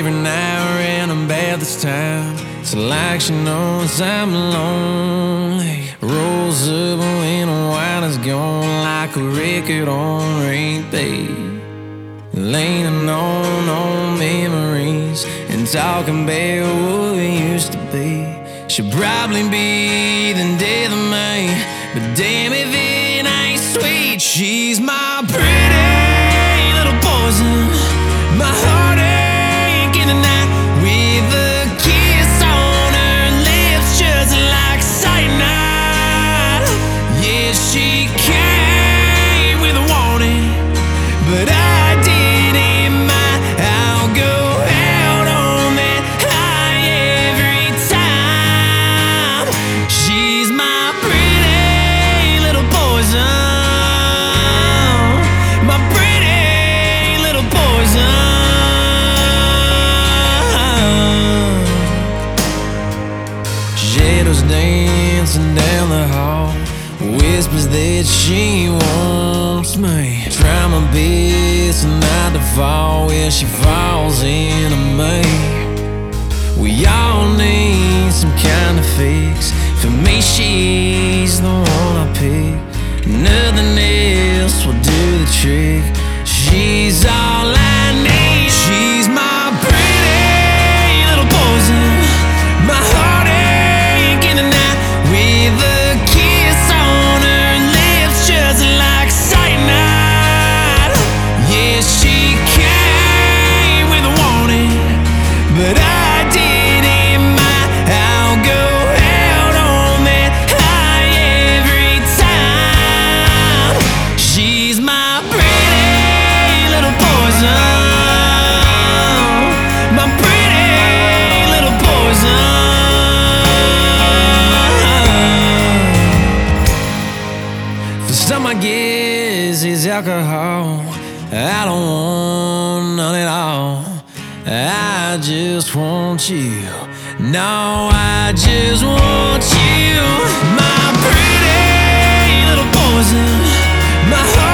every now and I'm bad this time. It's like she knows I'm lonely. Rolls up when the wine is gone, like a record on repeat. Leaning on memories and talking about what we used to be. She'll probably be the death of me, but damn if it ain't sweet. She's my pretty little poison, my heartache in the night, with a kiss on her lips just like cyanide. Yeah, she came with a warning, but I didn't mind. I'll go out on that high every time. She's my pretty little poison, my pretty little poison. Shadows dancing down the hall, whispers that she wants me. Try my best not to fall where she falls into me. We all need some kind of fix. For me, she's the one I pick. Nothing else will do the trick. She's all I need. She's my pretty little poison, my heartache in the night, with a kiss on her lips just like cyanide. Yeah, she came with a warning, but I didn't mind. I'll go out on that high every time. She's my pretty little poison, my pretty little poison. For some, I guess it's alcohol. I don't want none at all. I just want you. No, I just want you. My pretty little poison, my